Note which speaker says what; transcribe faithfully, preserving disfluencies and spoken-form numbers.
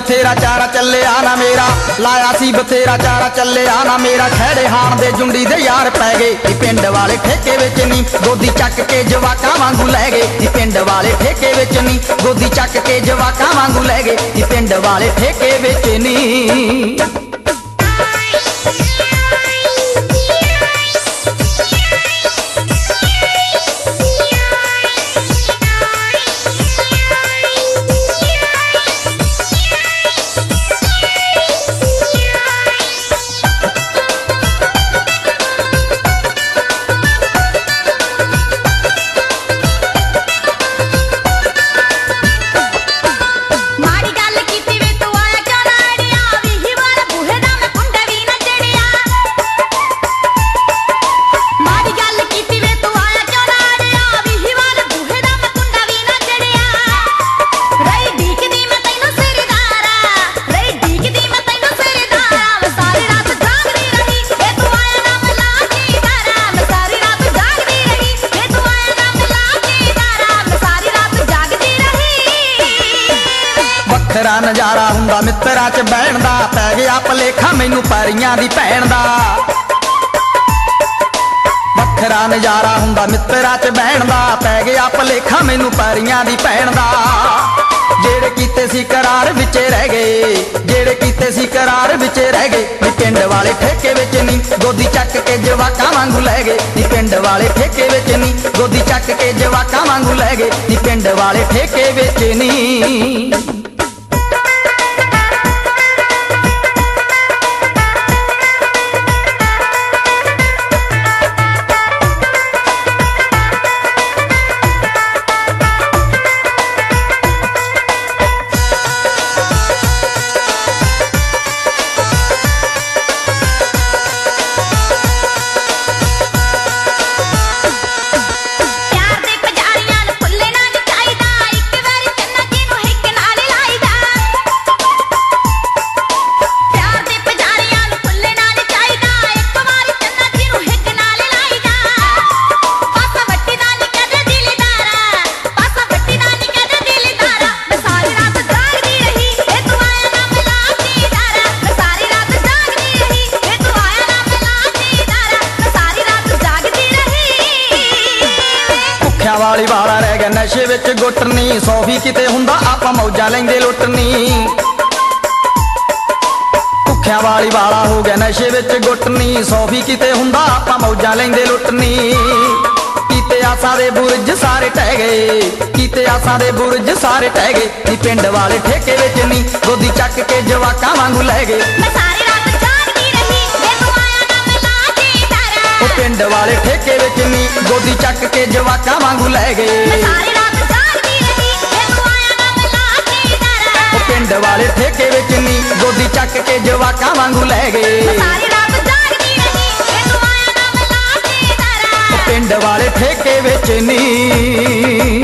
Speaker 1: बथेरा चारा चले आना मेरा, लाया सी बथेरा चारा चले आना मेरा। खैड़े हाण दे जुंडी दे यार पै गए पिंड वाले ठेके विच नी, गोदी चक के जवाकां वांगू लै गए पिंड वाले ठेके विच नी, गोदी चक के जवाकां वांगू लै गए पिंड वाले ठेके विच नी। वखरा नजारा हुंदा मित्तरां च बैण दा, पै गया भलेखा मैनू परियां दी भैण दा। वखरा नजारा हुंदा मित्तरां च बैण दा, पै गया भलेखा मैनू परियां दी भैण दा। जेड़े कीते सी करार विचे रह गए, जेड़े कीते सी करार विचे रह गए पिंड वाले ठेके विच नी, गोदी चक के जवाकां वांगू लै गए पिंड वाले ठेके विच नी, गोदी चक के जवाकां वांगू लै गए पिंड वाले ठेके विच नी। वाली वाला रह गया नशे विच गुटनी, सौ भी किते हुंदा आपां मौजां लैंदे लुटनी। भुख्या वाली वाला हो गया नशे विच गुटनी, सौ भी किते हुंदा आपां मौजां लैंदे लुटनी। कीते आसां दे बुरज सारे टह गए, कीते आसां दे बुरज सारे टह गए पिंड वाले ठेके विच नी, गोदी चक के जवाकां वांगू लै गए पिंड वाले ठेके विच नी, गोदी चक के जवाकां वांगू लै गए पिंड वाले ठेके विच नी, गोदी चक के जवाकां वांगू लै गए पिंड वाले ठेके विच नी।